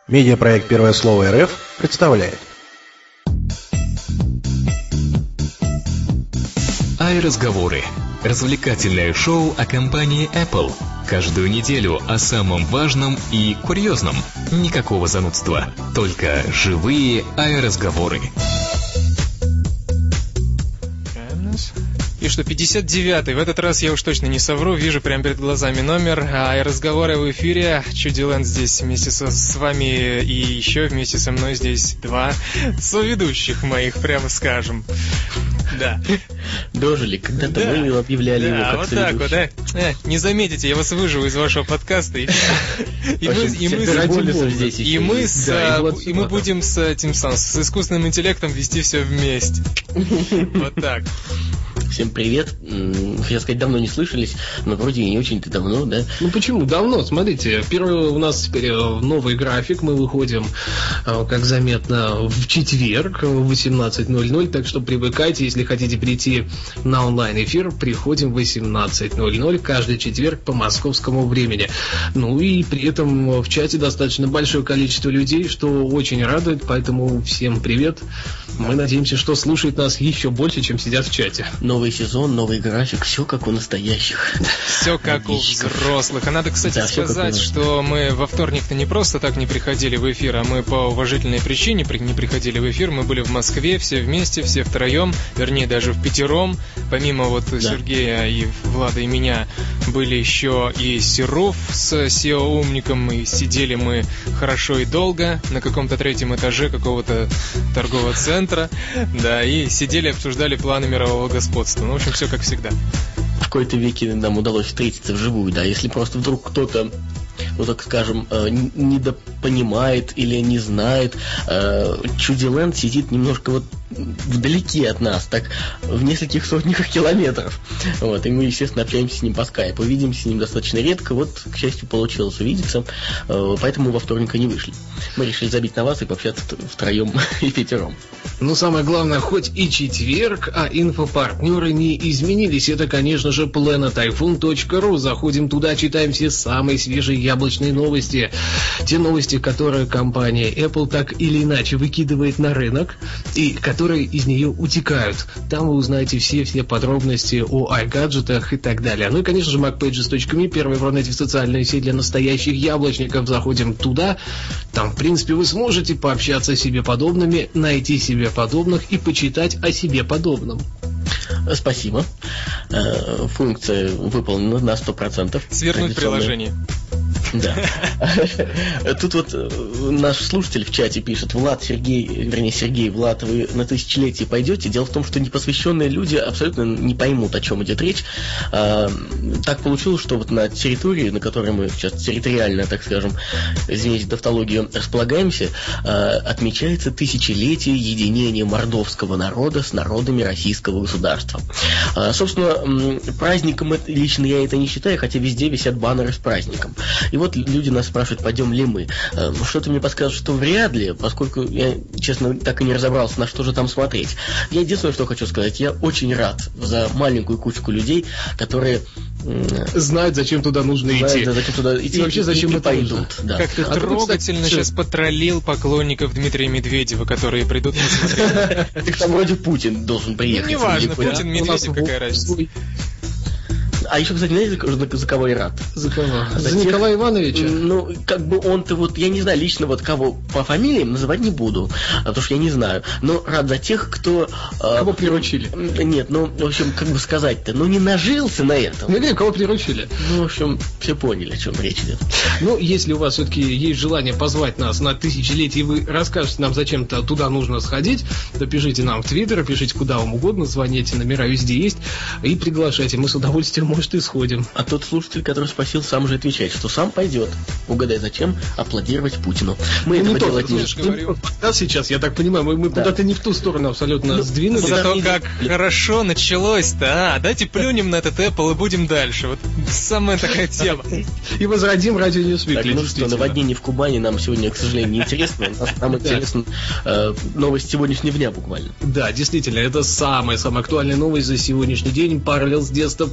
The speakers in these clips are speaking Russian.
Медиапроект «Первое слово РФ» представляет. iRazговоры. Развлекательное шоу о компании Apple. Каждую неделю о самом важном и курьезном. Никакого занудства. Только живые iRazговоры. И что, 59-й, в этот раз я уж точно не совру, вижу прямо перед глазами номер, разговоры в эфире, Чудиленд здесь вместе с вами, и еще вместе со мной здесь два соведущих моих, прямо скажем. Да. Дожили, когда-то мы объявляли его как вот соведущий. так вот, да. Не заметите, я вас выживу из вашего подкаста, и мы будем с искусственным интеллектом вести все вместе. Вот так. Всем привет. Хотел сказать, давно не слышались, но вроде и не очень-то давно, да? Ну почему давно? Смотрите, первый у нас теперь новый график. Мы выходим, как заметно, в четверг в 18:00. Так что привыкайте, если хотите прийти на онлайн-эфир, приходим в 18:00 каждый четверг по московскому времени. Ну и при этом в чате достаточно большое количество людей, что очень радует, поэтому всем привет. Мы надеемся, что слушает нас еще больше, чем сидят в чате. Новый сезон, новый график, все как у настоящих. Все как у взрослых. А надо, кстати, сказать, что мы во вторник-то не просто так не приходили в эфир, а мы по уважительной причине не приходили в эфир. Мы были в Москве все вместе, все втроем, вернее даже в пятером. Помимо Сергея и Влада и меня были еще и Серов с SEO-умником. И сидели мы хорошо и долго на каком-то третьем этаже какого-то торгового центра. Да, и сидели, обсуждали планы мирового господства. Ну, в общем, все как всегда. В какой-то веке нам удалось встретиться вживую, да. Если просто вдруг кто-то, ну так скажем, недопонимает или не знает, Чудиленд сидит немножко вот вдалеке от нас, так в нескольких сотнях километров. Вот, и мы, естественно, общаемся с ним по скайпу. Видимся с ним достаточно редко. Вот, к счастью, получилось увидеться. Поэтому во вторник и не вышли. Мы решили забить на вас и пообщаться втроем и пятером. Ну, самое главное, хоть и четверг, а инфопартнеры не изменились. Это, конечно же, planetiphone.ru. Заходим туда, читаем все самые свежие яблочные новости. Те новости, которые компания Apple так или иначе выкидывает на рынок и которые из нее утекают. Там вы узнаете все подробности о iGadget'ах и так далее. Ну и, конечно же, macpages.me, первый в Рунете социальная сеть для настоящих яблочников. Заходим туда. Там, в принципе, вы сможете пообщаться с себе подобными, найти себе подобных и почитать о себе подобном. Спасибо. Функция выполнена на 100%. Свернуть приложение. Да. Тут вот наш слушатель в чате пишет: Сергей, Влад, вы на тысячелетие пойдете? Дело в том, что непосвященные люди абсолютно не поймут, о чем идет речь. Так получилось, что вот на территории, на которой мы сейчас территориально, так скажем, извините тавтологию, располагаемся, отмечается тысячелетие единения мордовского народа с народами российского государства. Собственно, праздником лично я это не считаю, хотя везде висят баннеры с праздником. И вот люди нас спрашивают, пойдем ли мы. Что-то мне подсказывает, что вряд ли, поскольку я, честно, так и не разобрался, на что же там смотреть. Я единственное, что хочу сказать, я очень рад за маленькую кучку людей, которые знают, зачем туда нужно идти. Зачем туда идти и вообще зачем и это пойдут. Да. Как ты трогательно сейчас потроллил поклонников Дмитрия Медведева, которые придут посмотреть. Так там вроде Путин должен приехать. Ну, неважно, Путин, Медведев, какая разница. А еще, кстати, знаете, за кого я рад? За кого? За Николая Ивановича? Ну, как бы он-то вот, я не знаю, лично вот кого по фамилиям называть не буду, потому что я не знаю. Но рад за тех, кто... Кого приручили? Нет, ну, в общем, как бы сказать-то, ну, не нажился на этом. Ну, кого приручили? Ну, в общем, все поняли, о чем речь идет. Ну, если у вас все-таки есть желание позвать нас на тысячелетие, и вы расскажете нам, зачем-то туда нужно сходить, то пишите нам в Твиттер, пишите куда вам угодно, звоните, номера везде есть, и приглашайте. Мы с удовольствием, может, и сходим. А тот слушатель, который спросил, сам же отвечает, что сам пойдет. Угадай, зачем аплодировать Путину. Мы этого делать не можем. Сейчас, я так понимаю, мы куда-то не в ту сторону абсолютно сдвинулись. Зато как хорошо началось-то, давайте плюнем на этот Apple и будем дальше. Вот самая такая тема. И возродим радио Ньюсвик. Ну что, наводнение в Кубани нам сегодня, к сожалению, не интересно. Нам интересна новость сегодняшнего дня буквально. Да, действительно, это самая актуальная новость за сегодняшний день. Parallels Desktop 8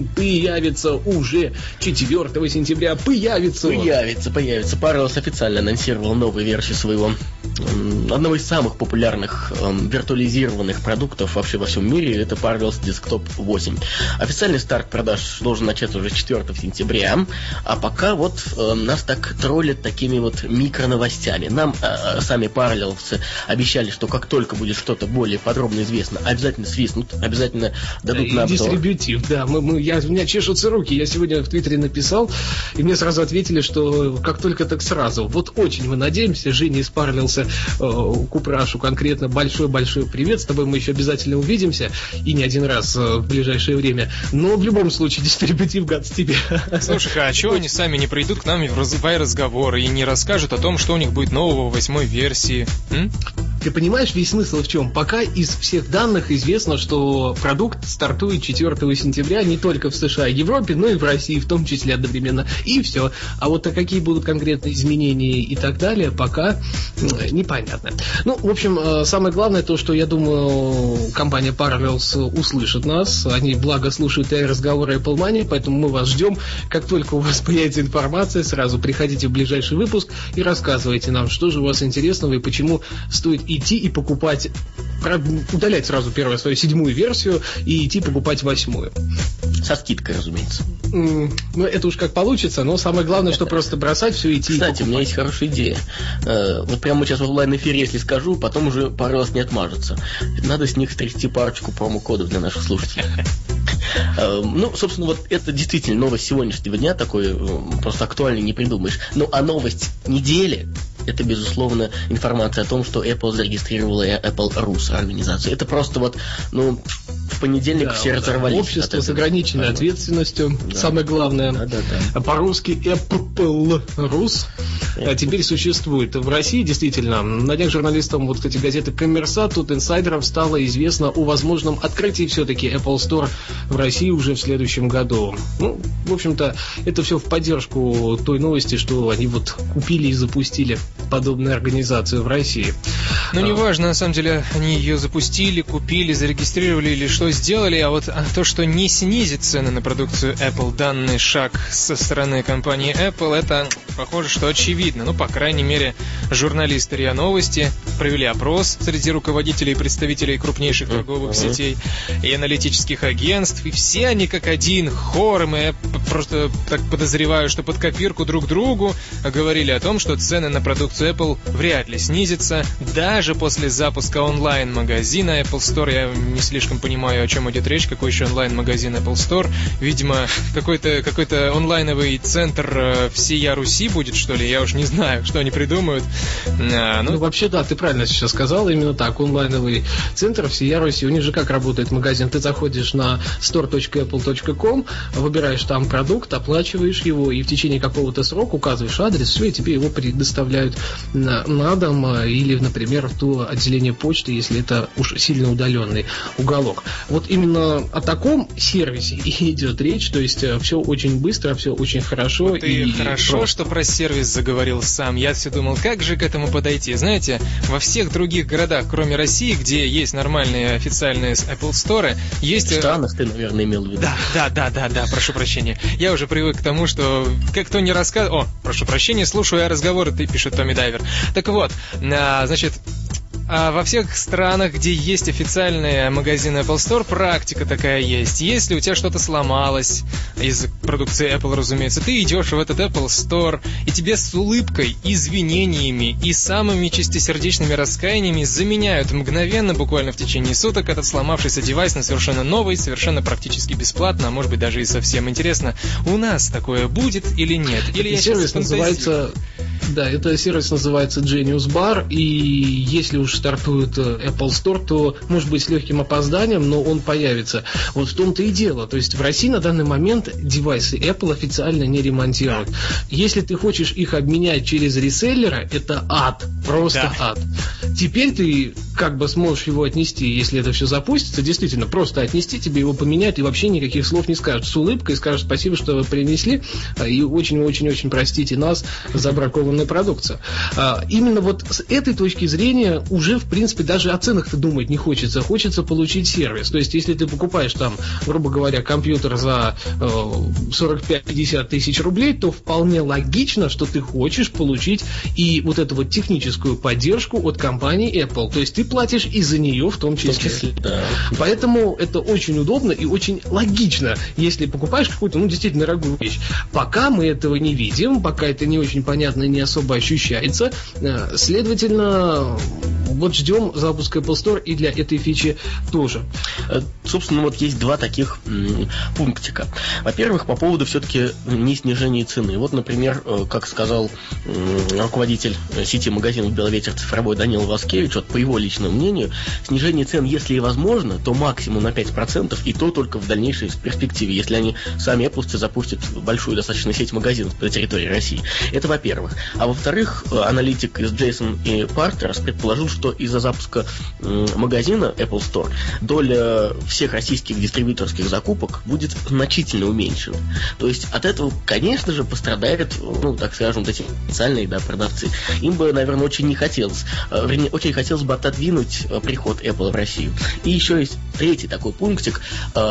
появится уже 4 сентября. Появится. Parallels официально анонсировал новую версию своего одного из самых популярных виртуализированных продуктов вообще во всем мире. Это Parallels Desktop 8. Официальный старт продаж должен начаться уже 4 сентября. А пока вот нас так троллят такими вот микроновостями. Нам сами Parallels обещали, что как только будет что-то более подробно известно, обязательно свистнут, обязательно дадут на обзор. Дистрибьютив, да. У меня чешутся руки. Я сегодня в Твиттере написал, и мне сразу ответили, что как только так сразу. Вот очень мы надеемся. Женя из Parallels, Купрашу конкретно большой-большой привет. С тобой мы еще обязательно увидимся. И не один раз в ближайшее время. Но в любом случае, дистрибьютив гадс тебе. Слушай, а чего они сами не придут к нам в разговор и не расскажут о том, что у них будет нового в 8 версии? Ты понимаешь, весь смысл в чем? Пока из всех данных известно, что продукт стартует 4 сентября не только в США и Европе, но и в России, в том числе одновременно. И все. А вот какие будут конкретные изменения и так далее, пока непонятно. Ну, в общем, самое главное то, что, я думаю, компания Parallels услышит нас. Они, благо, слушают и разговоры Apple Money, поэтому мы вас ждем. Как только у вас появится информация, сразу приходите в ближайший выпуск и рассказывайте нам, что же у вас интересного и почему стоит идти и покупать, удалять сразу первую свою 7-ю версию и идти покупать 8-ю. Со скидкой, разумеется. Ну, это уж как получится, но самое главное, что просто бросать все и идти. Кстати, у меня есть хорошая идея. Вот прямо сейчас в онлайн-эфире, если скажу, потом уже Parallels не отмажется. Надо с них стрясти парочку промокодов для наших слушателей. Ну, собственно, вот это действительно новость сегодняшнего дня, такой просто актуальный не придумаешь. Ну, а новость недели — это, безусловно, информация о том, что Apple зарегистрировала Apple Rus организацию. Это просто вот, ну, в понедельник все разорвались. Общество с ограниченной ответственностью, самое главное. Да. По-русски Apple Rus теперь существует. В России, действительно, на днях журналистам, вот, кстати, газеты «Коммерсант», тут инсайдерам стало известно о возможном открытии все-таки Apple Store в России уже в следующем году. Ну, в общем-то, это все в поддержку той новости, что они вот купили и запустили подобную организацию в России. Ну, неважно, на самом деле, они ее запустили, купили, зарегистрировали или что сделали, а вот то, что не снизит цены на продукцию Apple, данный шаг со стороны компании Apple, это похоже, что очевидно. Ну, по крайней мере, журналисты РИА Новости провели опрос среди руководителей и представителей крупнейших торговых сетей и аналитических агентств, и все они как один хором, и я просто так подозреваю, что под копирку друг другу говорили о том, что цены на продукцию Apple вряд ли снизятся, даже после запуска онлайн-магазина Apple Store. Я не слишком понимаю, о чем идет речь, какой еще онлайн-магазин Apple Store. Видимо, какой-то онлайновый центр всея Руси будет, что ли, я уж не знаю, что они придумают. Ну, вообще, да, ты правильно сейчас сказал, именно так, онлайновый центр всея Руси. У них же как работает магазин? Ты заходишь на store.apple.com, выбираешь там продукт, оплачиваешь его, и в течение какого-то срока указываешь адрес, все, и тебе его предоставляют на дом, или, например, в то отделение почты, если это уж сильно удаленный уголок. Вот именно о таком сервисе и идет речь, то есть все очень быстро, все очень хорошо. Вот и хорошо, что про сервис заговорил сам. Я все думал, как же к этому подойти. Знаете, во всех других городах, кроме России, где есть нормальные официальные Apple Store, есть... В странах ты, наверное, имел в виду. Да, прошу прощения. Я уже привык к тому, что как-то не рассказывал... Прошу прощения, слушаю я разговоры, пишет Томми Дайвер. Так вот, значит... во всех странах, где есть официальные магазины Apple Store, практика такая есть. Если у тебя что-то сломалось из продукции Apple, разумеется, ты идешь в этот Apple Store, и тебе с улыбкой, извинениями и самыми чистосердечными раскаяниями заменяют мгновенно, буквально в течение суток, этот сломавшийся девайс на совершенно новый, совершенно практически бесплатно, а может быть даже и совсем. Интересно, у нас такое будет или нет? Или я сервис называется... Да, это сервис называется Genius Bar, и если уж стартует Apple Store, то, может быть, с легким опозданием, но он появится. Вот в том-то и дело. То есть в России на данный момент девайсы Apple официально не ремонтируют. Если ты хочешь их обменять через реселлера, это ад. Просто ад. Теперь ты как бы сможешь его отнести, если это все запустится, действительно, просто отнести, тебе его поменять, и вообще никаких слов не скажут. С улыбкой скажут спасибо, что вы принесли, и очень-очень-очень простите нас за бракованную продукцию. Именно вот с этой точки зрения уже, в принципе, даже о ценах-то думать не хочется. Хочется получить сервис. То есть, если ты покупаешь там, грубо говоря, компьютер за 45-50 тысяч рублей, то вполне логично, что ты хочешь получить и вот эту вот техническую поддержку от компании Apple. То есть, ты платишь и за нее в том числе. Да. Поэтому это очень удобно и очень логично, если покупаешь какую-то, действительно дорогую вещь. Пока мы этого не видим, пока это не очень понятно и не особо ощущается, следовательно, вот ждем запуска Apple Store и для этой фичи тоже. Собственно, вот есть два таких пунктика. Во-первых, по поводу все-таки не снижения цены. Вот, например, как сказал руководитель сети магазинов «Беловетер цифровой» Данил Васкевич, вот по его личному мнению, снижение цен, если и возможно, то максимум на 5%, и то только в дальнейшей перспективе, если они сами Apple запустят большую достаточно сеть магазинов по территории России. Это во-первых. А во-вторых, аналитик из Джейсон и Партнерс предположил, что из-за запуска магазина Apple Store доля всех российских дистрибьюторских закупок будет значительно уменьшена. То есть от этого, конечно же, пострадают, так скажем, вот эти специальные продавцы. Им бы, наверное, очень не хотелось, очень хотелось бы отодвинуть приход Apple в Россию. И еще есть третий такой пунктик.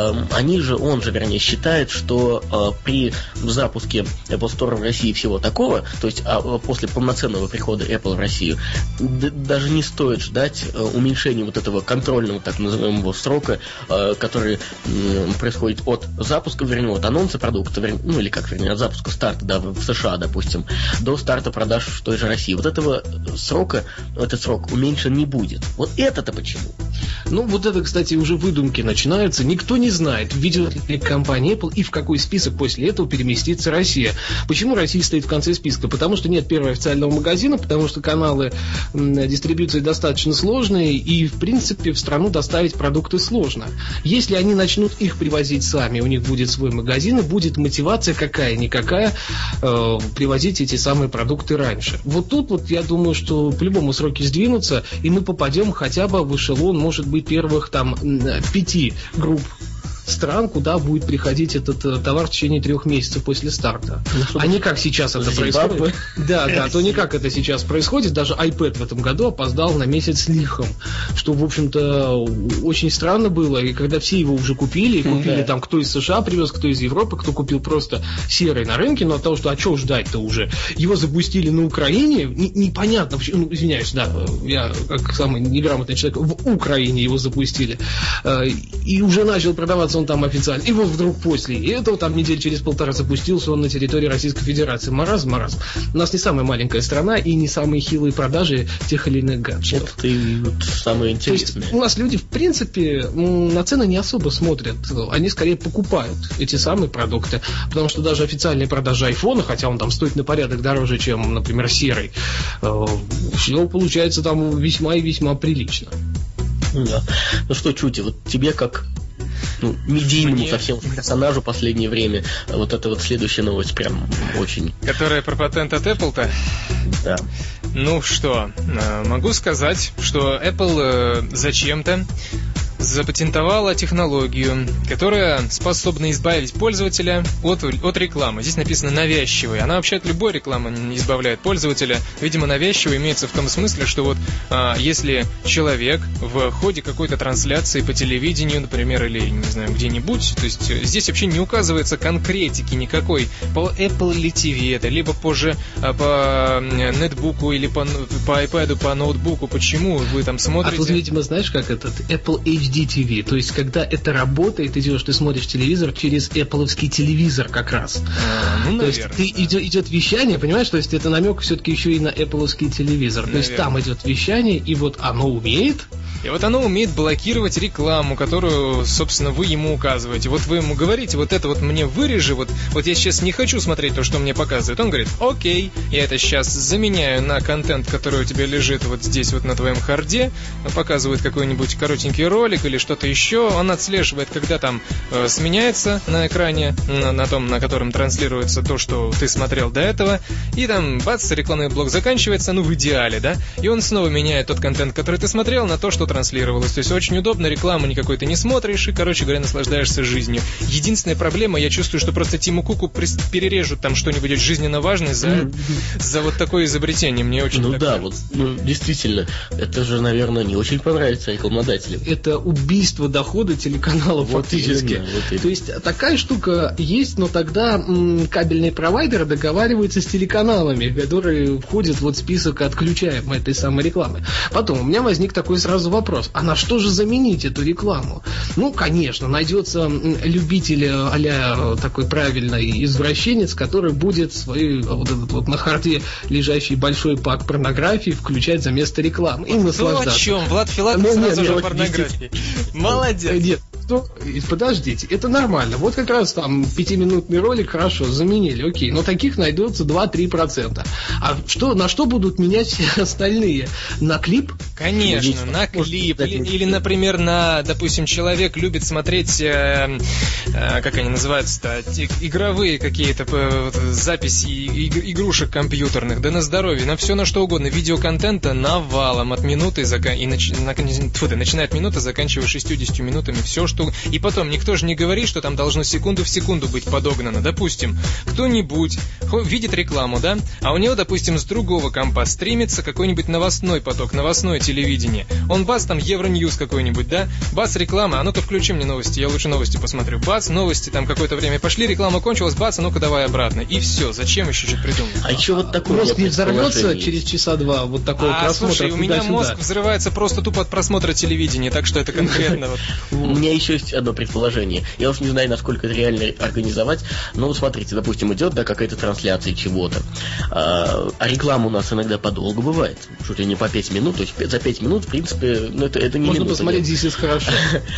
Он же считает, что при запуске Apple Store в России всего такого, то есть после полноценного прихода Apple в Россию, даже не стоит ждать уменьшения вот этого контрольного, так называемого, срока, который происходит от запуска, от анонса продукта, от запуска старта, в США, допустим, до старта продаж в той же России. Вот этого срока, этот срок уменьшен не будет. Вот это-то почему? Вот это, кстати, уже выдумки начинаются. Никто не знает, ведет ли компания Apple и в какой список после этого переместится Россия. Почему Россия стоит в конце списка? Потому что нет первого официального магазина, потому что каналы дистрибьюции достаточно сложные, и, в принципе, в страну доставить продукты сложно. Если они начнут их привозить сами, у них будет свой магазин, и будет мотивация какая-никакая привозить эти самые продукты раньше. Вот тут, я думаю, что по-любому сроки сдвинутся, и мы попадем хотя бы в эшелон, может быть, первых 5 групп стран, куда будет приходить этот товар в течение 3 месяцев после старта. А не как сейчас это происходит. Да, то не как это сейчас происходит. Даже iPad в этом году опоздал на месяц с лихом. Что, в общем-то, очень странно было. И когда все его уже купили, там кто из США привез, кто из Европы, кто купил просто серый на рынке, но от того, что что ждать-то уже? Его запустили на Украине, непонятно, извиняюсь, я как самый неграмотный человек, в Украине его запустили. И уже начал продаваться он там официально. И вот вдруг после этого, недель через 1.5 запустился он на территории Российской Федерации. Маразм. У нас не самая маленькая страна и не самые хилые продажи тех или иных гаджетов. Это и самое интересное. То есть у нас люди, в принципе, на цены не особо смотрят. Они скорее покупают эти самые продукты. Потому что даже официальные продажи айфона, хотя он там стоит на порядок дороже, чем, например, серый, все получается там весьма и весьма прилично. Да. Ну что, Чути, вот тебе как медийному совсем персонажу в последнее время вот эта вот следующая новость прям очень... Которая про патент от Apple-то? Да. Ну что, могу сказать, что Apple зачем-то запатентовала технологию, которая способна избавить пользователя от рекламы. Здесь написано «навязчивой». Она вообще от любой рекламы не избавляет пользователя. Видимо, навязчивой имеется в том смысле, что если человек в ходе какой-то трансляции по телевидению, например, или, не знаю, где-нибудь, то есть здесь вообще не указывается конкретики никакой, по Apple или TV это, либо позже по нетбуку или по iPad, по ноутбуку. Почему вы там смотрите? А тут, видимо, знаешь, как этот Apple HD TV, то есть когда это работает, ты смотришь телевизор через Apple-овский телевизор как раз. То есть идет вещание, понимаешь, то есть это намек все-таки еще и на Apple-овский телевизор. Наверное. То есть там идет вещание, и вот оно умеет И вот оно умеет блокировать рекламу, которую, собственно, вы ему указываете. Вот вы ему говорите, вот это вот мне вырежи, вот я сейчас не хочу смотреть то, что мне показывают. Он говорит, окей, я это сейчас заменяю на контент, который у тебя лежит вот здесь вот на твоем харде, показывает какой-нибудь коротенький ролик или что-то еще. Он отслеживает, когда там сменяется на экране, на том, на котором транслируется то, что ты смотрел до этого, и там, бац, рекламный блок заканчивается, ну, в идеале, да, и он снова меняет тот контент, который ты смотрел, на то, что транслировалось. То есть очень удобно, рекламу никакой ты не смотришь и, короче говоря, наслаждаешься жизнью. Единственная проблема, я чувствую, что просто Тиму Куку перережут там что-нибудь жизненно важное за вот такое изобретение. Мне очень кажется. Действительно, это же, наверное, не очень понравится рекламодателям. Это убийство дохода телеканала фактически. То есть такая штука есть, но тогда кабельные провайдеры договариваются с телеканалами, которые входят в список отключаемой этой самой рекламы. Потом у меня возник такой сразу вопрос, а на что же заменить эту рекламу? Ну, конечно, найдется любитель а-ля такой правильный извращенец, который будет свой вот этот вот на харде лежащий большой пак порнографии включать за место рекламы и наслаждаться. Ну о чем? Влад Филатов сразу же о порнографии. Молодец. Нет. Подождите, это нормально. Вот как раз там 5-минутный ролик, хорошо, заменили, окей. Но таких найдется 2-3%. А на что будут менять все остальные? На клип? Конечно, на клип. Или, например, допустим, человек любит смотреть, как они называются-то, игровые какие-то записи игрушек компьютерных, да на здоровье, на все на что угодно. Видеоконтента навалом от минуты, начинает минута, заканчивая 60 минутами, все, что... И потом, никто же не говорит, что там должно секунду в секунду быть подогнано. Допустим, кто-нибудь видит рекламу, да, а у него, допустим, с другого компа стримится какой-нибудь новостной поток, новостное телевидение. Он бац, там Евроньюз какой-нибудь, да, бац, реклама, а ну-ка включи мне новости, я лучше новости посмотрю. Бац, новости, там какое-то время пошли, реклама кончилась, бац, а ну-ка давай обратно. И все, зачем еще что-то придумать? А еще вот такое... Мозг не взорвется через часа два вот такого просмотра? Слушай, у меня мозг взрывается просто тупо от просмотра телевидения, так что это конкретно вот... У меня еще есть одно предположение. Я уж не знаю, насколько это реально организовать, но смотрите, допустим, идет какая-то трансляция чего-то, а реклама у нас иногда подолгу бывает, чуть ли не по 5 минут, то есть за 5 минут, в принципе, это не можно минута. Посмотреть «Здесь есть хорошо».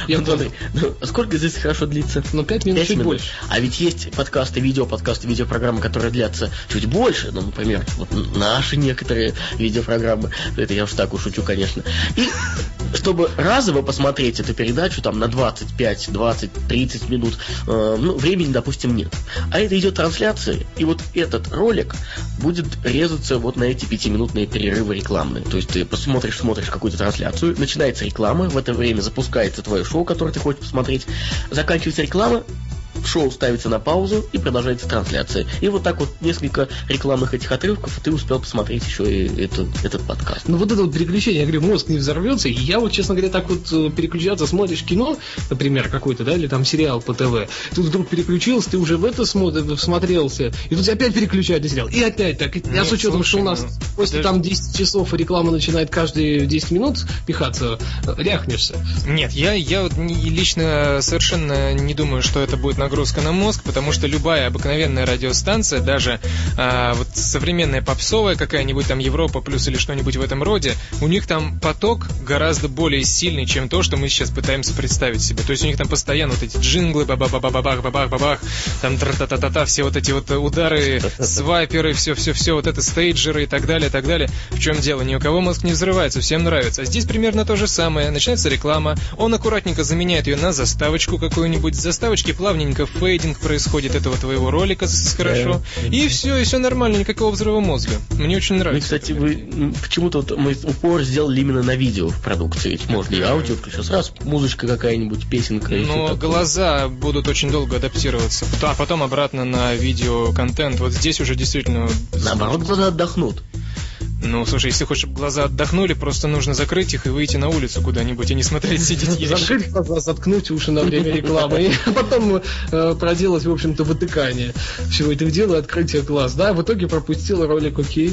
Сколько «Здесь хорошо» длится? 5 минут, чуть больше. А ведь есть подкасты, видеопрограммы, которые длятся чуть больше, например, вот наши некоторые видеопрограммы, это я уж так шучу, конечно. И чтобы разово посмотреть эту передачу там на 25, 20, 30 минут, времени, допустим, нет. А это идет трансляция, и вот этот ролик будет резаться вот на эти 5-минутные перерывы рекламные. То есть ты смотришь какую-то трансляцию, начинается реклама, в это время запускается твое шоу, которое ты хочешь посмотреть, заканчивается реклама, шоу ставится на паузу и продолжается трансляция. И вот так вот несколько рекламных этих отрывков, и ты успел посмотреть еще и этот подкаст. Ну вот это вот переключение, я говорю, мозг не взорвется, и я вот, честно говоря, так вот переключаться, смотришь кино, например, какой-то, да, или там сериал по ТВ, тут вдруг переключился, ты уже в это смотрелся, и тут опять переключают на сериал, и опять так. Я с учетом, что у нас после там 10 часов реклама начинает каждые 10 минут пихаться, ряхнешься. Нет, я вот лично совершенно не думаю, что это будет нагрузка на мозг, потому что любая обыкновенная радиостанция, даже вот современная попсовая какая-нибудь там Европа плюс или что-нибудь в этом роде, у них там поток гораздо более сильный, чем то, что мы сейчас пытаемся представить себе. То есть у них там постоянно вот эти джинглы, бабах-бабах-бабах-бабах, там тра-та-та-та-та, все вот эти вот удары, свайперы, все вот это, стейджеры и так далее, так далее. В чем дело? Ни у кого мозг не взрывается, всем нравится. А здесь примерно то же самое. Начинается реклама, он аккуратненько заменяет ее на заставочку какую-нибудь, с заставочки плавненько фейдинг происходит этого твоего ролика хорошо, и все нормально, никакого взрыва мозга. Мне очень нравится. Кстати, вы почему-то мы упор сделали именно на видео в продукции. Ведь можно и аудио включить, сразу музычка какая-нибудь, песенка. Но глаза будут очень долго адаптироваться, а потом обратно на видеоконтент. Вот здесь уже действительно... Наоборот, глаза отдохнут. Ну, слушай, если хочешь, чтобы глаза отдохнули, просто нужно закрыть их и выйти на улицу куда-нибудь, а не смотреть, сидеть есть. Закрыть глаза, заткнуть уши на время рекламы, и потом проделать, в общем-то, вытыкание всего этого дела, открытие глаз. Да, в итоге пропустил ролик, окей.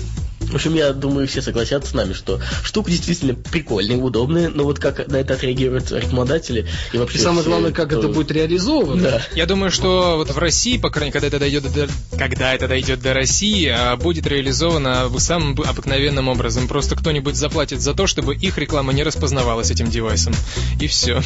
В общем, я думаю, все согласятся с нами, что штука действительно прикольная, удобная, но вот как на это отреагируют рекламодатели и вообще... И самое главное, как это будет реализовано. Да. Я думаю, что вот в России, по крайней мере, когда это дойдет до России, будет реализовано самым обыкновенным образом. Просто кто-нибудь заплатит за то, чтобы их реклама не распознавалась этим девайсом. И все.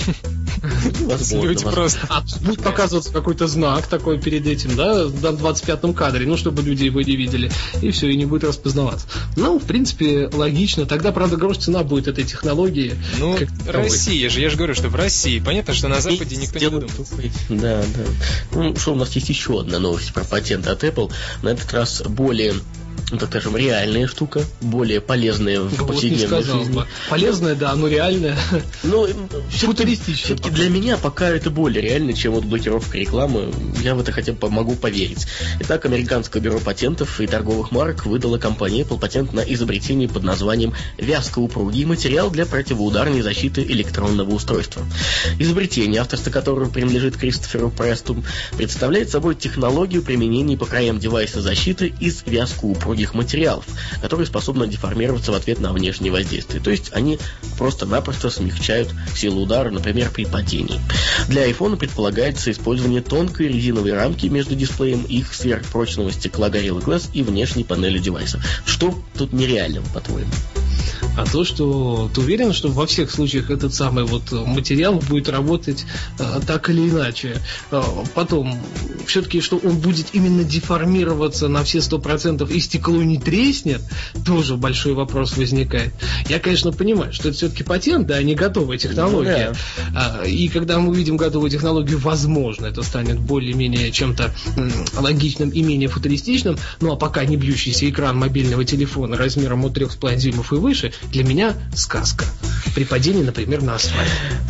Люди просто... будет показываться какой-то знак такой перед этим, да, на 25-м кадре, ну, чтобы люди его не видели. И все, и не будет распознаваться. Ну, в принципе, логично. Тогда, правда, грош цена будет этой технологии. Ну, Россия же, я же говорю, что в России. Понятно, что на Западе никто не думает. Да. Ну, что у нас есть еще одна новость про патент от Apple. На этот раз более... ну, так скажем, реальная штука, более полезная в повседневной жизни. Полезная, да, но реальная. Ну, футуристичная. Все-таки для меня пока это более реально, чем вот блокировка рекламы. Я в это хотя бы могу поверить. Итак, американское бюро патентов и торговых марок выдало компании Apple патент на изобретение под названием «вязкоупругий материал для противоударной защиты электронного устройства». Изобретение, авторство которого принадлежит Кристоферу Престу, представляет собой технологию применения по краям девайса защиты из вязкоупругих материалов, которые способны деформироваться в ответ на внешнее воздействие. То есть они просто-напросто смягчают силу удара, например, при падении. Для iPhone предполагается использование тонкой резиновой рамки между дисплеем, их сверхпрочного стекла Gorilla Glass и внешней панели девайса. Что тут нереального, по-твоему? А то, что ты уверен, что во всех случаях этот самый вот материал будет работать так или иначе. Потом, все-таки, что он будет именно деформироваться на все 100% и стекло не треснет, тоже большой вопрос возникает. Я, конечно, понимаю, что это все-таки патент, да, а не готовая технология. Ну, да. И когда мы увидим готовую технологию, возможно, это станет более-менее чем-то логичным и менее футуристичным. Ну, а пока не бьющийся экран мобильного телефона размером от 3,5 дюймов и выше, для меня сказка. При падении, например, на асфальт.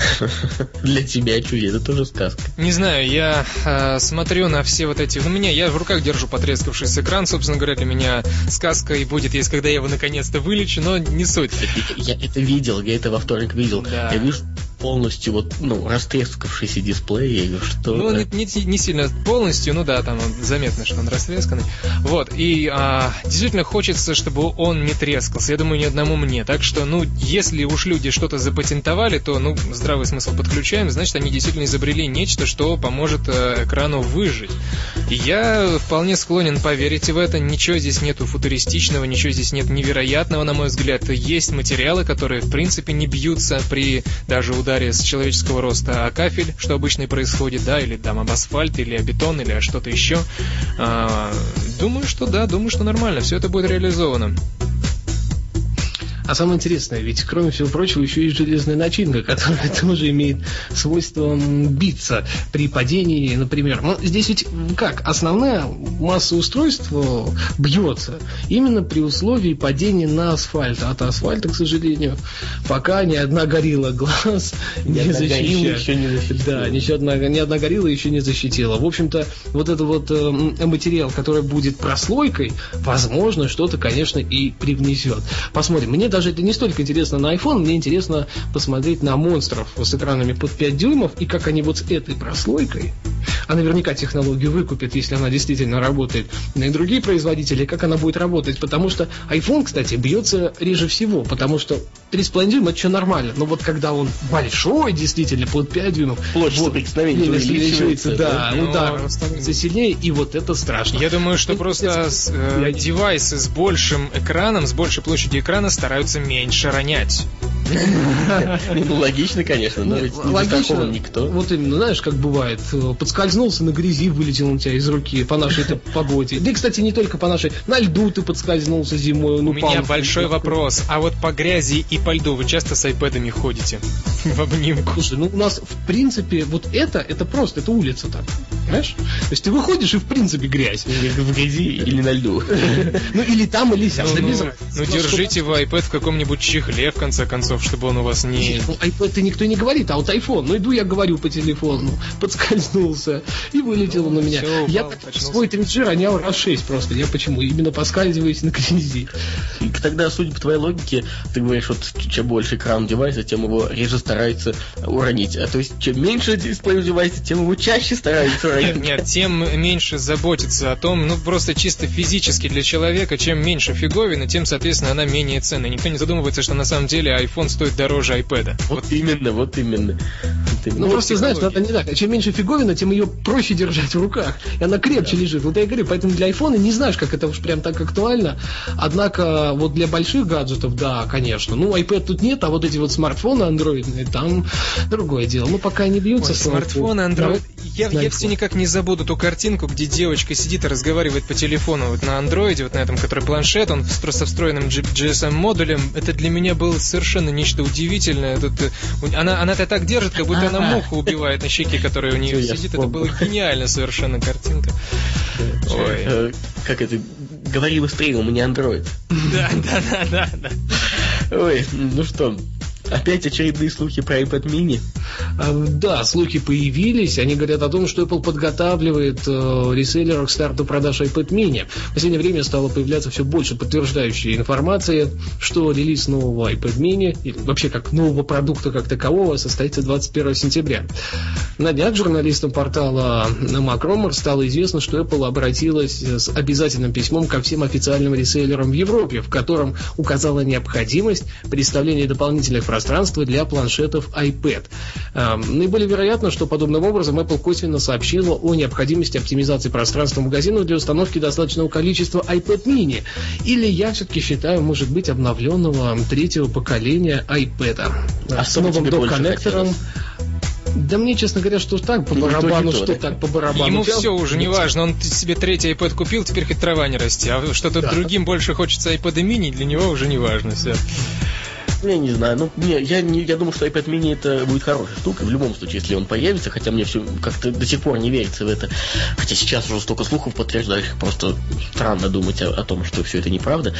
Для тебя, чуди, это тоже сказка. Не знаю, я смотрю на все вот эти... я в руках держу потрескавшийся экран, собственно говоря, для меня сказка и будет, если когда я его наконец-то вылечу, но не суть. Я это видел, я это во вторник видел. Да. Я вижу полностью растрескавшийся дисплей, я говорю, что... Ну, не сильно полностью, ну да, там заметно, что он растресканный. Вот, и действительно хочется, чтобы он не трескался. Я думаю, ни одному мне. Так что, если уж люди что-то запатентовали, то, здравый смысл подключаем, значит, они действительно изобрели нечто, что поможет экрану выжить. И я вполне склонен поверить в это. Ничего здесь нету футуристичного, ничего здесь нет невероятного, на мой взгляд. Есть материалы, которые, в принципе, не бьются при даже ударе с человеческого роста о кафель, что обычно и происходит, да, или там об асфальт, или о бетон, или о что-то еще. Думаю, что нормально, все это будет реализовано. А самое интересное, ведь кроме всего прочего еще и железная начинка, которая тоже имеет свойство биться при падении, например. Но здесь ведь как? Основная масса устройства бьется именно при условии падения на асфальт. От асфальта, к сожалению, пока ни одна Gorilla Glass не защитила. Да, ни одна Gorilla еще не защитила. В общем-то, вот этот вот материал, который будет прослойкой, возможно, что-то, конечно, и привнесет. Посмотрим. Мне даже это не столько интересно на iPhone, мне интересно посмотреть на монстров с экранами под 5 дюймов и как они вот с этой прослойкой, а наверняка технологию выкупят, если она действительно работает, и другие производители, как она будет работать, потому что iPhone, кстати, бьется реже всего, потому что 3,5 дюйма это еще нормально, но вот когда он большой, действительно, под 5 дюймов, площадь соприкосновения увеличивается, да, удар становится сильнее, и вот это страшно. Я думаю, что просто девайсы с большим экраном, с большей площадью экрана стараются меньше ронять. Логично, конечно, но ведь не такого никто. Вот именно, знаешь, как бывает, подскользнулся на грязи, вылетел у тебя из руки по нашей погоде. Да и, кстати, не только по нашей, на льду ты подскользнулся зимой, он упал. У меня большой вопрос, а вот по грязи и по льду вы часто с айпэдами ходите в обнимку? Слушай, у нас, в принципе, вот это просто, это улица так, понимаешь? То есть ты выходишь и, в принципе, грязь. В грязи или на льду. Ну, или там, или сям. Держите вы iPad в каком-нибудь чехле, в конце концов, чтобы он у вас не... Ну, iPad не говорит, а вот iPhone. Иду я говорю по телефону, подскользнулся, и вылетел он у меня. Я свой 3G ронял раз 6 просто. Я почему? Именно поскальзываюсь на грязи. Тогда, судя по твоей логике, ты говоришь, вот чем больше экран девайса, тем его реже стараются уронить. А то есть, чем меньше дисплей у девайса, тем его чаще стараются Нет, тем меньше заботится о том, просто чисто физически для человека, чем меньше фиговины, тем, соответственно, она менее ценная. Никто не задумывается, что на самом деле iPhone стоит дороже iPad'а. Вот именно. Просто знаешь, это не так. Чем меньше фиговина, тем ее проще держать в руках. И она крепче лежит. Вот я говорю, поэтому для iPhone не знаешь, как это уж прям так актуально. Однако, вот для больших гаджетов, да, конечно. iPad тут нет, а вот эти вот смартфоны андроидные, там другое дело. Пока не бьются. Смартфоны, Android. Я все никак не забуду ту картинку, где девочка сидит и разговаривает по телефону вот на андроиде, вот на этом, который планшет, он со встроенным GSM-модулем. Это для меня было совершенно нечто удивительное. Она-то так держит, как будто она муху убивает на щеке, которая у нее сидит. Это было гениально совершенно картинка. Ой. Как это? Говори быстрее, у меня Android. Да. Ой, ну что... Опять очередные слухи про iPad mini? Да, слухи появились. Они говорят о том, что Apple подготавливает реселлеров к старту продаж iPad mini. В последнее время стало появляться все больше подтверждающей информации, что релиз нового iPad mini, или вообще как нового продукта как такового, состоится 21 сентября. На днях журналистам портала Macromar стало известно, что Apple обратилась с обязательным письмом ко всем официальным реселлерам в Европе, в котором указала необходимость представления дополнительных пространства для планшетов iPad. Наиболее вероятно, что подобным образом Apple косвенно сообщила о необходимости оптимизации пространства магазинов для установки достаточного количества iPad mini. Или я все-таки считаю, может быть, обновленного третьего поколения iPad. С новым док-коннектором. Да мне, честно говоря, что так по барабану, что так по барабану. Ему все уже не важно, он себе третий iPad купил, теперь хоть трава не расти. А что-то другим больше хочется iPad mini, для него уже не важно. Все. Я не знаю, я думаю, что iPad mini это будет хорошая штука, в любом случае, если он появится, хотя мне все как-то до сих пор не верится в это, хотя сейчас уже столько слухов подтверждающих, просто странно думать о том, что все это неправда.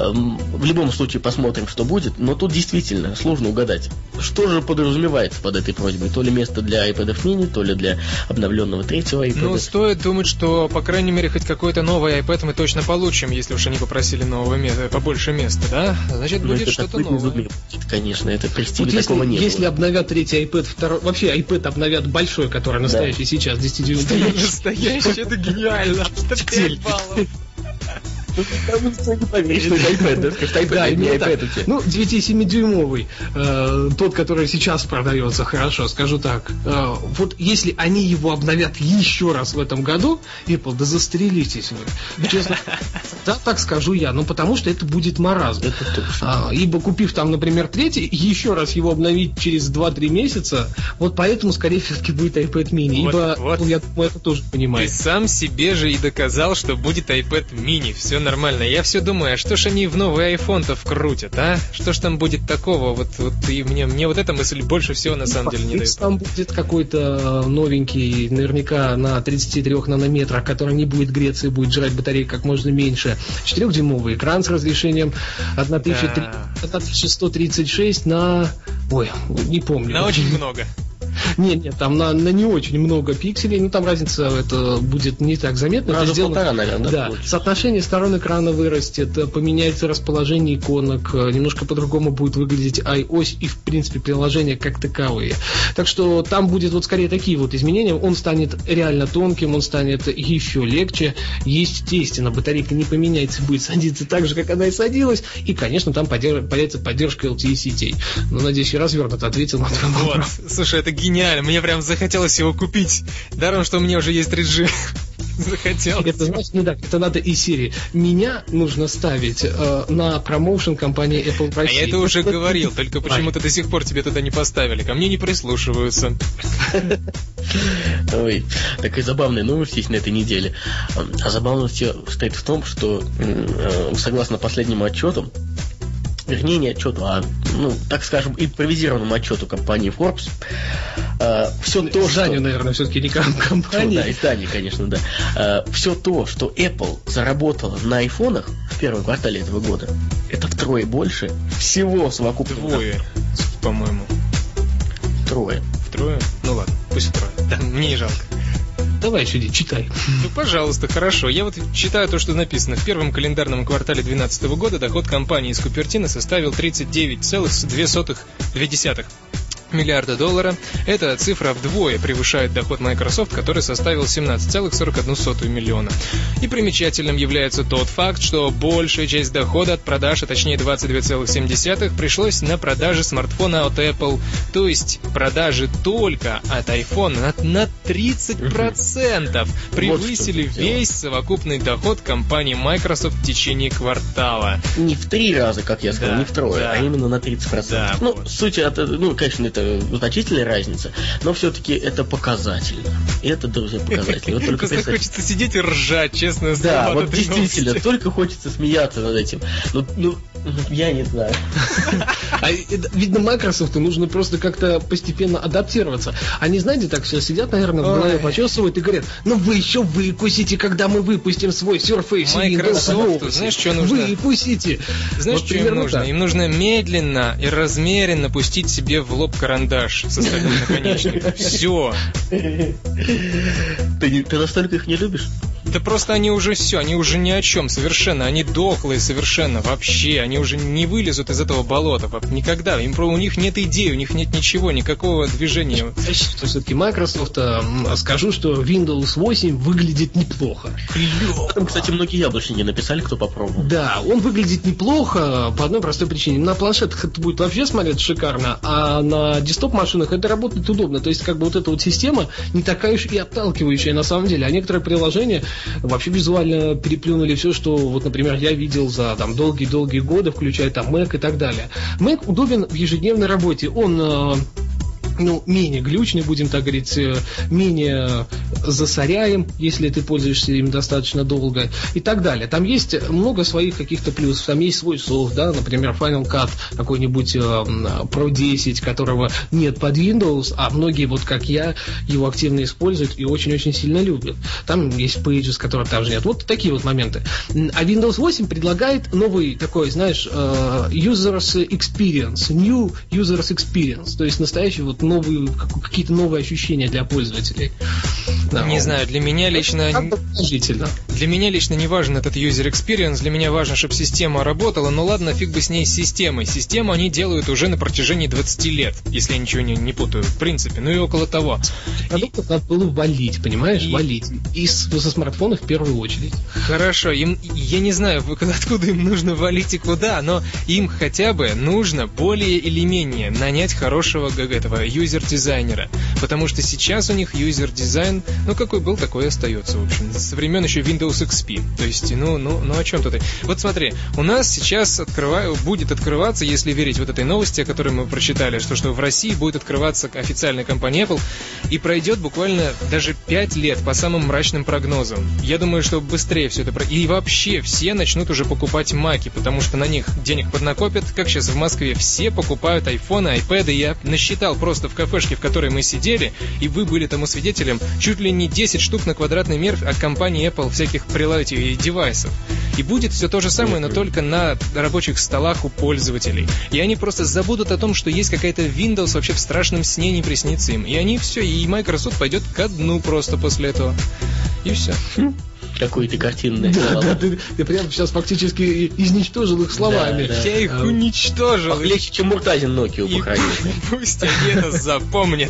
В любом случае посмотрим, что будет, но тут действительно сложно угадать, что же подразумевается под этой просьбой, то ли место для iPad mini, то ли для обновленного третьего iPad. Стоит думать, что, по крайней мере, хоть какой-то новый iPad мы точно получим, если уж они попросили нового места, побольше места, да? Значит, будет что-то новое. Конечно, это при стиле вот такого не было. Если обновят третий iPad, второй... Вообще iPad обновят большой, который настоящий сейчас, 10-дюймовый. Настоящий, это гениально. 5 баллов. Потому что не поверишь, что это iPad, да? Скажешь, iPad, не iPad у тебя. 9,7-дюймовый, тот, который сейчас продается, хорошо, скажу так. Вот если они его обновят еще раз в этом году, Apple, да застрелитесь вы. Честно, да, так скажу я, потому что это будет маразм. Ибо купив там, например, третий, еще раз его обновить через 2-3 месяца, вот поэтому, скорее все-таки будет iPad mini. Ибо, я думаю, это тоже понимаю. Ты сам себе же и доказал, что будет iPad mini. Все нормально. Я все думаю, а что ж они в новый iPhone-то вкрутят, а? Что ж там будет такого? Вот и мне вот эта мысль больше всего на самом деле не дает. Там будет какой-то новенький, наверняка на 33 нанометрах, который не будет греться и будет жрать батареи как можно меньше. 4-дюймовый экран с разрешением 1136 на... Ой, не помню. На очень много. Нет, там на не очень много пикселей, там разница это будет не так заметна. Раза полтора, наверное, да? Соотношение сторон экрана вырастет, поменяется расположение иконок, немножко по-другому будет выглядеть ось и, в принципе, приложения как таковые. Так что там будет скорее такие изменения. Он станет реально тонким, он станет еще легче. Естественно, батарейка не поменяется, будет садиться так же, как она и садилась. И, конечно, там появится поддержка LTE сетей. Но, надеюсь, я развернуто ответил на твой вопрос. Слушай, это гениально. Мне прям захотелось его купить. Даром, что у меня уже есть 3G. Захотелось. Это, значит, не так. Это надо из серии. Меня нужно ставить на промоушен компании Apple в России. А я это уже говорил, только почему-то до сих пор тебе туда не поставили. Ко мне не прислушиваются. Ой, такая забавная новость есть на этой неделе. А забавность состоит в том, что согласно последним отчетам, вернее, не отчету, так скажем, импровизированному отчету компании Forbes, все то, изданию, что... наверное, все-таки не компании. Да, издание, конечно, да. Все то, что Apple заработала на айфонах в первом квартале этого года, это втрое больше всего совокупно. Втрое, по-моему. Втрое. Втрое? Ну ладно, пусть втрое. Да, мне не жалко. Давай, сиди, читай. Пожалуйста, хорошо. Я читаю то, что написано. В первом календарном квартале 2012 года доход компании из Купертино составил 39,2 миллиарда долларов. Эта цифра вдвое превышает доход Microsoft, который составил 17,41 миллиона. И примечательным является тот факт, что большая часть дохода от продаж, а точнее 22,7, пришлось на продажи смартфона от Apple. То есть продажи только от iPhone на 30% превысили весь совокупный доход компании Microsoft в течение квартала. Не в 3 раза, как я сказал, не втрое, а именно на 30%. Да, суть, конечно, это значительная разница, но все-таки это показательно. Это, друзья, показательно. Вот только просто хочется сидеть и ржать, честное слово. Да, вот действительно, только хочется смеяться над этим. Я не знаю. Видно, Microsoft нужно просто как-то постепенно адаптироваться. Они, знаете, так все сидят, наверное, в голове почесывают и говорят: вы еще выкусите, когда мы выпустим свой Surface и Windows. Знаешь, что нужно? Выкусите. Знаешь, что им нужно? Им нужно медленно и размеренно пустить себе в лоб карандаш со стальным наконечником. Все. Ты настолько их не любишь? Да просто они уже все, они уже ни о чем совершенно, они дохлые совершенно вообще, они уже не вылезут из этого болота никогда, у них нет идей, у них нет ничего, никакого движения. Все-таки Microsoft, скажу, что Windows 8 выглядит неплохо. Там, кстати, многие яблочники написали, кто попробовал. Да, он выглядит неплохо по одной простой причине. На планшетах это будет вообще смотреться шикарно, а на десктоп-машинах это работает удобно. То есть, как бы вот эта вот система не такая уж и отталкивающая на самом деле. А некоторые приложения вообще визуально переплюнули все, что, вот, например, я видел за долгие-долгие годы, включая там Mac и так далее. Mac удобен в ежедневной работе. Он менее глючный, будем так говорить, менее засоряем, если ты пользуешься им достаточно долго и так далее. Там есть много своих каких-то плюсов. Там есть свой софт, да, например, Final Cut какой-нибудь Pro 10, которого нет под Windows, а многие, вот как я, его активно используют и очень-очень сильно любят. Там есть Pages, которых там же нет. Вот такие вот моменты. А Windows 8 предлагает новый такой, знаешь, Users Experience, New Users Experience, то есть настоящий вот новые, какие-то новые ощущения для пользователей. Не знаю, для меня лично не важен этот user experience, для меня важно, чтобы система работала, но ладно, фиг бы с ней с системой. Систему они делают уже на протяжении 20 лет, если я ничего не путаю, в принципе, и около того. Продуктов надо было валить, понимаешь, валить. И со смартфонов в первую очередь. Хорошо, я не знаю, откуда им нужно валить и куда, но им хотя бы нужно более или менее нанять хорошего этого юзер-дизайнера, потому что сейчас у них юзер-дизайн, какой был, такой и остается, в общем, со времен еще Windows XP, то есть, о чем тут? Вот смотри, у нас сейчас будет открываться, если верить вот этой новости, о которой мы прочитали, что в России будет открываться официальная компания Apple, и пройдет буквально даже 5 лет по самым мрачным прогнозам. Я думаю, что быстрее все это и вообще все начнут уже покупать маки, потому что на них денег поднакопят, как сейчас в Москве все покупают айфоны, айпэды. Я насчитал просто в кафешке, в которой мы сидели, и вы были тому свидетелем, чуть ли не 10 штук на квадратный метр от компании Apple всяких девайсов. И будет все то же самое, но только на рабочих столах у пользователей. И они просто забудут о том, что есть какая-то Windows, вообще в страшном сне не приснится им. И они все, и Microsoft пойдет ко дну просто после этого. И все. Какой ты картинный. Ты прям сейчас фактически изничтожил их словами. Я их уничтожил. Легче, чем Муртазин Nokia похоронил. Пусть они это запомнят.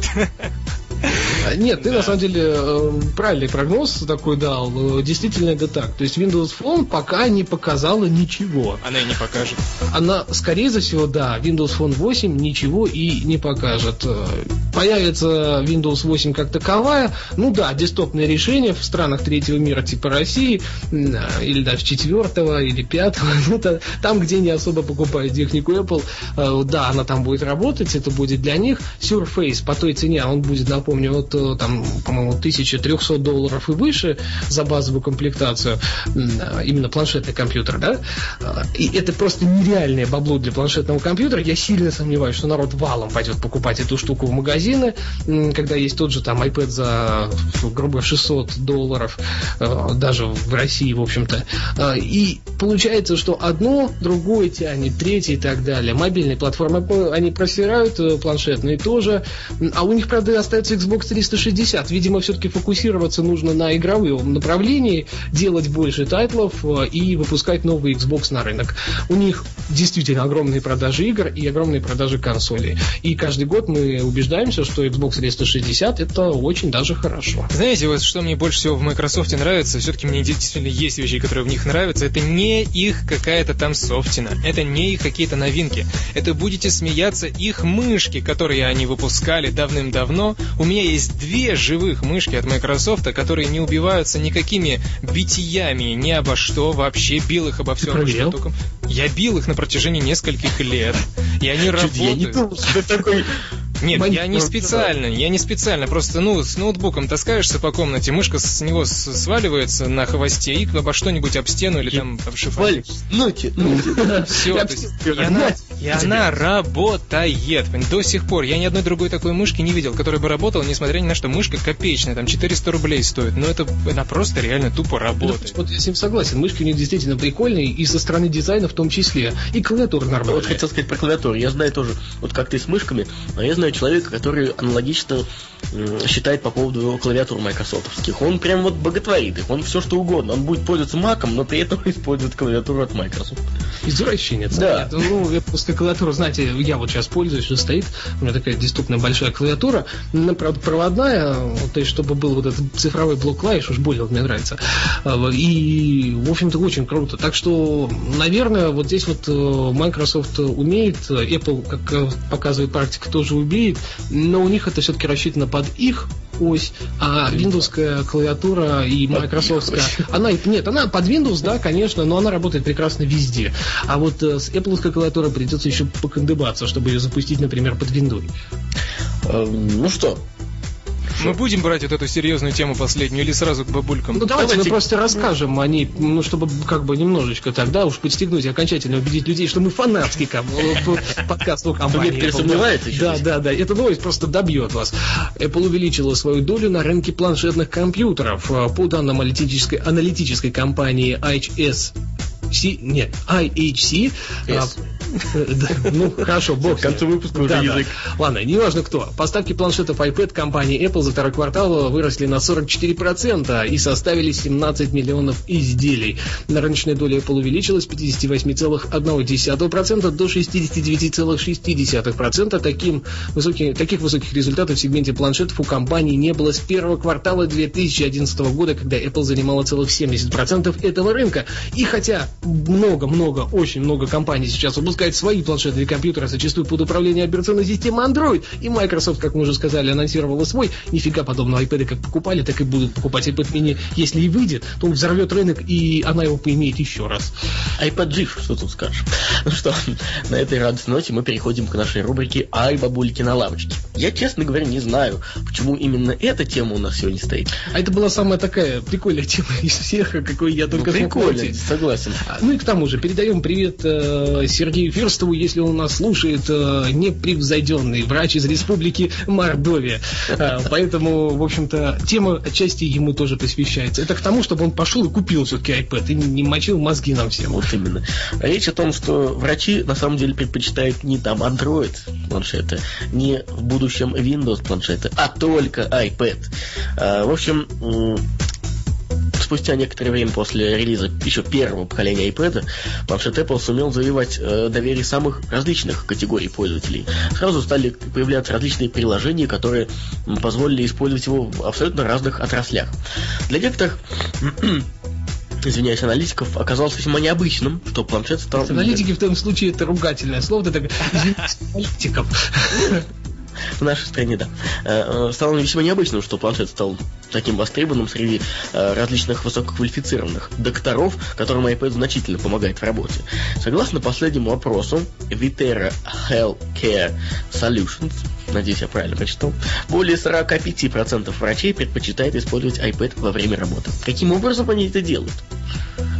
Нет, ты на самом деле правильный прогноз такой дал. Действительно это так. То есть Windows Phone пока не показала ничего. Она и не покажет. Она, скорее всего, да, Windows Phone 8 ничего и не покажет. Появится Windows 8 как таковая. Десктопное решение в странах третьего мира типа России, или даже 4-го, или 5-го, там, где не особо покупают технику Apple, да, она там будет работать, это будет для них. Surface по той цене, он будет, напомню, по-моему, $1300 и выше за базовую комплектацию, именно планшетный компьютер, да, и это просто нереальное бабло для планшетного компьютера. Я сильно сомневаюсь, что народ валом пойдет покупать эту штуку в магазине. магазины, когда есть тот же там iPad за, грубо говоря, $600, даже в России, в общем-то. И получается, что одно, другое тянет, третье и так далее. Мобильные платформы, они просирают, планшетные тоже. А у них, правда, остается Xbox 360. Видимо, все-таки фокусироваться нужно на игровом направлении, делать больше тайтлов и выпускать новый Xbox на рынок. У них действительно огромные продажи игр и огромные продажи консолей. И каждый год мы убеждаемся, что Xbox 360 это очень даже хорошо. Знаете, вот что мне больше всего в Microsoft нравится, все-таки мне действительно есть вещи, которые в них нравятся, это не их какая-то там софтина, это не их какие-то новинки, это, будете смеяться, их мышки, которые они выпускали давным-давно. У меня есть 2 живых мышки от Microsoft, которые не убиваются никакими битиями, ни обо что, вообще бил их обо всем. Я бил их на протяжении нескольких лет, и они работают. Я не думал, что ты такой... Нет, я не специально, просто, с ноутбуком таскаешься по комнате, мышка с него сваливается на хвосте и обо что-нибудь об стену или там об шифон. Все, и она работает. До сих пор я ни одной другой такой мышки не видел, которая бы работала, несмотря ни на что. Мышка копеечная, там 400 рублей стоит, но она просто реально тупо работает. Вот я с ним согласен, мышки у них действительно прикольные, и со стороны дизайна в том числе, и клавиатура нормальная. Вот хотел сказать про клавиатуру, я знаю тоже, вот как ты с мышками, а я знаю человека, который аналогично считает по поводу клавиатур майкрософтовских. Он прям вот боготворит их, он все что угодно. Он будет пользоваться Mac'ом, но при этом использует клавиатуру от Microsoft. Извращенец. Да. Я просто клавиатуру, знаете, я вот сейчас пользуюсь, что стоит, у меня такая доступная большая клавиатура, правда, проводная, то есть, чтобы был вот этот цифровой блок клавиш, уж более мне нравится. И, в общем-то, очень круто. Так что, наверное, вот здесь вот Microsoft умеет, Apple, как показывает практика, тоже умеет, но у них это все-таки рассчитано под их ось, а Windows-ская клавиатура и Microsoft-ская, она под Windows, да, конечно, но она работает прекрасно везде. А вот с Apple-ской клавиатурой придется еще покандыбаться, чтобы ее запустить, например, под Windows. Ну что? Мы будем брать вот эту серьезную тему последнюю или сразу к бабулькам? Давайте мы просто расскажем о ней, чтобы как бы немножечко тогда уж подстегнуть и окончательно убедить людей, что мы фанатский подкаст у компании. Некоторые сомневаются еще. Да. Эта новость просто добьет вас. Apple увеличила свою долю на рынке планшетных компьютеров. По данным аналитической компании IHC. Ну, хорошо, бог. К концу выпуска уже язык. Ладно, неважно кто. Поставки планшетов iPad компании Apple за второй квартал выросли на 44% и составили 17 миллионов изделий. Рыночная доля Apple увеличилась с 58,1% до 69,6%. Таких высоких результатов в сегменте планшетов у компании не было с первого квартала 2011 года, когда Apple занимала целых 70% этого рынка. И хотя очень много компаний сейчас выпускают свои планшетные компьютеры, зачастую под управлением операционной системы Android, и Microsoft, как мы уже сказали, анонсировала свой. Нифига подобного iPad как покупали, так и будут покупать. iPad mini, если и выйдет, то он взорвет рынок, и она его поимеет еще раз. iPad жив, что тут скажешь? Ну что, на этой радостной ноте мы переходим к нашей рубрике «Ай, бабульки на лавочке». Я, честно говоря, не знаю, почему именно эта тема у нас сегодня стоит. А это была самая такая прикольная тема из всех, какой я только смог найти. Согласен. Ну и к тому же, передаем привет Сергею Фирстову, если он нас слушает, непревзойденный врач из Республики Мордовия. Поэтому, в общем-то, тема отчасти ему тоже посвящается. Это к тому, чтобы он пошел и купил все-таки iPad и не мочил мозги нам всем. Вот именно. Речь о том, что врачи на самом деле предпочитают не там Android планшеты, не в будущем Windows планшеты, а только iPad. В общем, спустя некоторое время после релиза еще первого поколения iPad, планшет Apple сумел завоевать доверие самых различных категорий пользователей. Сразу стали появляться различные приложения, которые позволили использовать его в абсолютно разных отраслях. Для некоторых аналитиков оказалось весьма необычным, что планшет стал... Аналитики в том случае это ругательное слово, это аналитиков. В нашей стране, да. Стало весьма необычным, что планшет стал таким востребованным среди различных высококвалифицированных докторов, которым iPad значительно помогает в работе. Согласно последнему опросу Vitera Healthcare Solutions, надеюсь, я правильно прочитал, более 45% врачей предпочитают использовать iPad во время работы. Каким образом они это делают?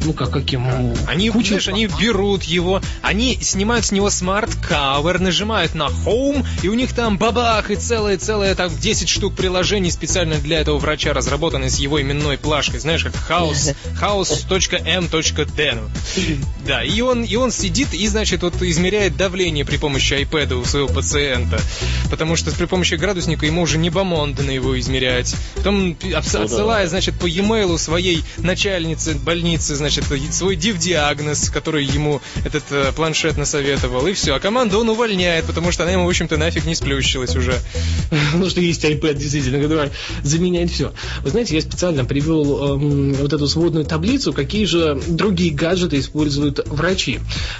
каким? Они берут его, они снимают с него смарт-кавер, нажимают на Home, и у них там бабах, и целое там 10 штук приложений специально для этого врача, разработаны с его именной плашкой, знаешь, как house.m.d. Да, и он сидит и, значит, вот измеряет давление при помощи iPad у своего пациента, потому что при помощи градусника ему уже не бомондно его измерять. Потом отсылая, значит, по e-mail своей начальнице больницы, значит, свой диагноз, который ему этот планшет насоветовал, и все. А команду он увольняет, потому что она ему, в общем-то, нафиг не сплющилась уже. Ну, что есть iPad, действительно, который заменяет все. Вы знаете, я специально привел вот эту сводную таблицу, какие же другие гаджеты используют врачи.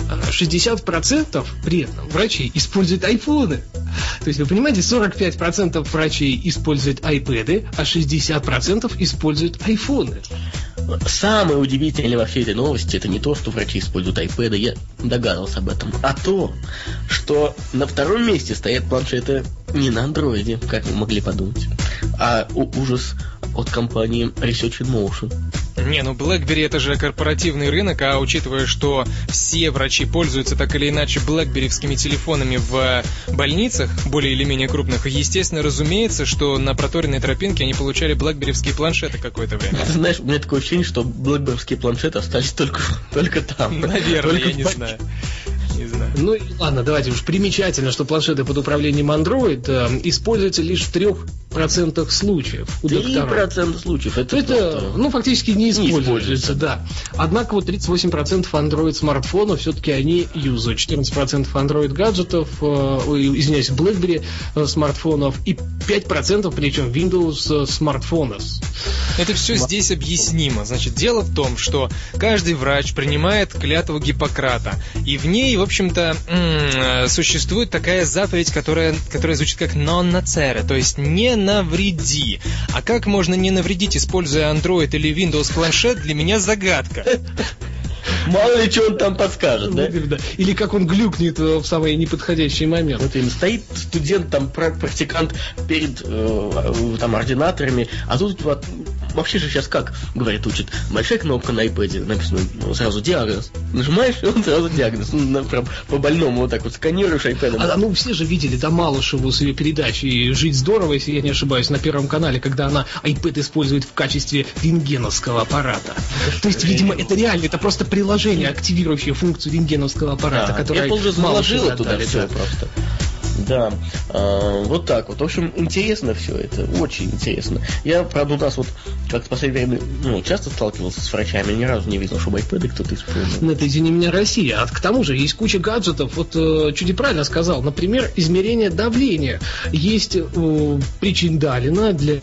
60% при этом врачей используют айфоны. То есть, вы понимаете, 45% врачей используют iPad, а 60% используют айфоны. Самое удивительное во всей этой новости — это не то, что врачи используют iPad, я догадывался об этом, а то, что на втором месте стоят планшеты не на андроиде, как вы могли подумать, а ужас от компании Research in Motion. Не, BlackBerry это же корпоративный рынок, а учитывая, что все врачи пользуются так или иначе BlackBerry-вскими телефонами в больницах, более или менее крупных, естественно, разумеется, что на проторенной тропинке они получали BlackBerry-вские планшеты какое-то время. Ты знаешь, у меня такое ощущение, что BlackBerry-вские планшеты остались только там. Наверное, я не знаю. Ну и ладно, давайте уж. Примечательно, что планшеты под управлением Android используются лишь в 3% случаев у докторов. 3% случаев. Это фактически не используется, да. Однако вот 38% Android смартфонов все-таки они юзают. 14% Android гаджетов, BlackBerry смартфонов и 5% причем Windows смартфонов. Это все здесь объяснимо. Значит, дело в том, что каждый врач принимает клятву Гиппократа, и в ней, в общем-то, существует такая заповедь, которая звучит как non nocere, то есть не навреди. А как можно не навредить, используя Android или Windows планшет, для меня загадка. Мало ли, что он там подскажет, да? Или как он глюкнет в самый неподходящий момент. Вот именно, стоит студент, там, практикант перед ординаторами, а тут вообще же сейчас как, говорит, учат, большая кнопка на iPad, написано сразу диагноз. Нажимаешь, и он сразу диагноз. Прям по больному вот так вот сканируешь iPad. Все же видели, Малышеву с ее передачей «Жить здорово», если я не ошибаюсь, на Первом канале, когда она iPad использует в качестве рентгеновского аппарата. То есть, видимо, это реально, это просто приложение, активирующее функцию рентгеновского аппарата, которое заложила туда все просто. Да, вот так вот. В общем, интересно все это, очень интересно. Я, правда, у нас вот как-то в последнее время часто сталкивался с врачами, ни разу не видел, чтобы iPad кто-то использовал. Это, извини меня, Россия. А к тому же есть куча гаджетов, вот чуть и правильно сказал, например, измерение давления. Есть причиндалина для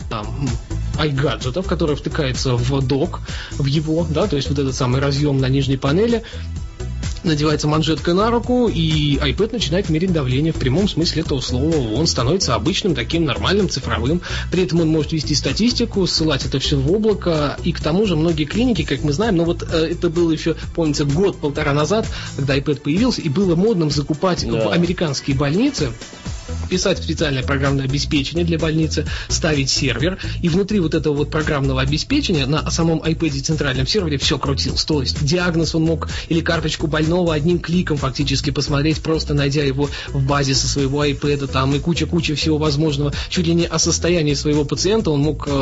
iGadget'ов, который втыкается в док, в его, да, то есть вот этот самый разъем на нижней панели, надевается манжеткой на руку, и iPad начинает мерить давление в прямом смысле этого слова. Он становится обычным, таким нормальным, цифровым. При этом он может вести статистику, ссылать это все в облако. И к тому же многие клиники, как мы знаем, это было еще, помните, год-полтора назад, когда iPad появился, и было модным закупать в американские больницы, писать специальное программное обеспечение для больницы, ставить сервер, и внутри вот этого вот программного обеспечения на самом iPad центральном сервере все крутилось. То есть диагноз он мог или карточку больного одним кликом фактически посмотреть, просто найдя его в базе со своего iPad, там и куча всего возможного, чуть ли не о состоянии своего пациента он мог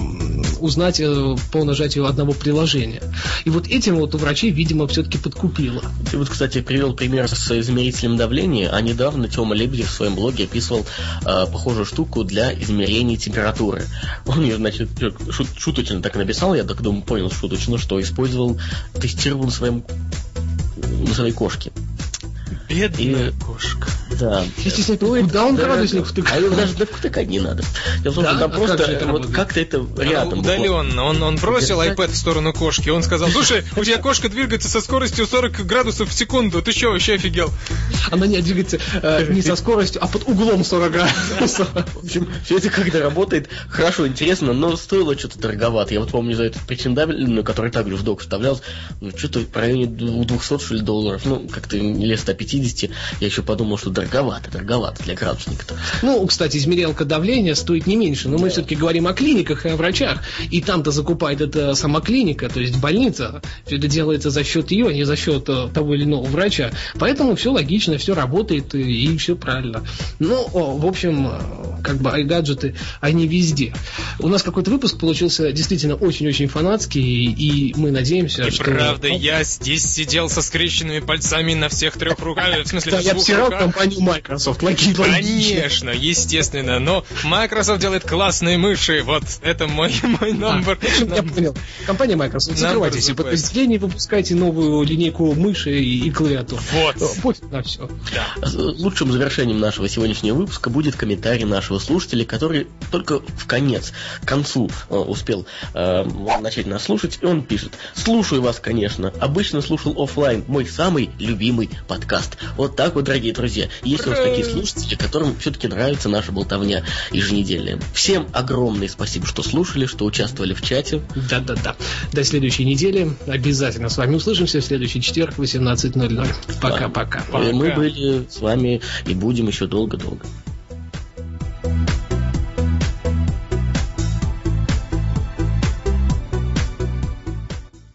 узнать по нажатию одного приложения. И вот этим вот у врачей, видимо, все-таки подкупило. Ты вот, кстати, привел пример с измерителем давления, а недавно Тёма Лебедев в своем блоге описывал похожую штуку для измерения температуры. Он ее, значит, шуточно так написал, я так думаю, понял шуточно, что тестировал на своей кошке. Бедная кошка. Да. Куда он градусник втыкает? А его даже втыкать не надо. Дело в том, что там просто как-то это рядом. Удаленно. Он бросил iPad в сторону кошки. Он сказал: слушай, у тебя кошка двигается со скоростью 40 градусов в секунду. Ты что, вообще офигел? Она не двигается не со скоростью, а под углом 40 градусов. В общем, все это как-то работает хорошо, интересно, но стоило что-то дороговато. Я вот помню за этот причиндалину, который также в док вставлялся, что-то в районе $200, что ли, долларов. Как-то или 150. Я еще подумал, что дороговато для градусника-то. Ну, кстати, измерялка давления стоит не меньше, но мы все-таки говорим о клиниках и о врачах, и там-то закупает это сама клиника, то есть больница. Все это делается за счет ее, а не за счет того или иного врача. Поэтому все логично, все работает и все правильно. Ну, в общем, как бы iGadget, они везде. У нас какой-то выпуск получился действительно очень-очень фанатский, и мы надеемся, что... Правда, я здесь сидел со скрещенными пальцами на всех 3 руках, в смысле, я обсирал компанию Microsoft. Конечно, естественно, но Microsoft делает классные мыши, вот это мой номер. Я понял. Компания Microsoft, закрывайте все подразделения, выпускайте новую линейку мыши и клавиатур. Вот. Пофиг на все. Да. Лучшим завершением нашего сегодняшнего выпуска будет комментарий нашего слушателя, который только к концу успел начать нас слушать, и он пишет: слушаю вас, конечно, обычно слушал офлайн, мой самый любимый подкаст. Вот так вот, дорогие друзья. Есть у нас такие слушатели, которым все-таки нравится наша болтовня еженедельная. Всем огромное спасибо, что слушали, что участвовали в чате. Да. До следующей недели. Обязательно с вами услышимся в следующий четверг в 18:00. Пока-пока. Мы были с вами и будем еще долго-долго.